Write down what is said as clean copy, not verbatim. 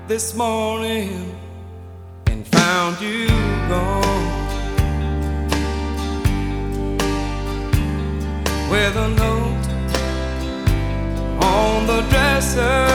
this morning and found you gone, with a note on the dresser